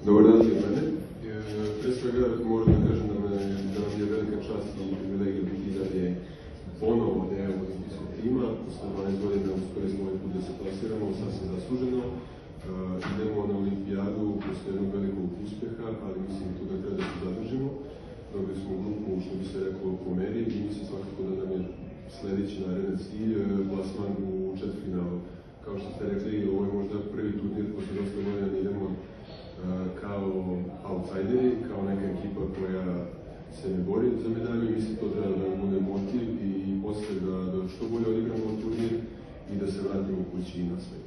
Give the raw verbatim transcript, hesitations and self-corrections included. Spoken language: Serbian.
Dobar dan za mene. Pre svega moram da kažem da nam je velika čast i privilegija biti i dalje ponovo deo olimpijskog tima. Posle dvanaest godina uspeli smo ovaj put da se plasiramo, sasvim zasluženo. Idemo na olimpijadu posle jednog velikog uspeha, ali mislim tu da treba da se zadržimo. Dobili smo grupu, što bi se reklo, po meri i mislim svakako da nam je sledeći naredni cilj plasman u četvrtfinalu. Kao što ste rekli, ovo je možda prvi turnir posle dosta godina da idemo kao outsideri, kao neka ekipa koja se ne bori za medalju. Mislim to treba da nam bude motiv i posle da što bolje odigramo turnir i da se vratimo kući i na sve.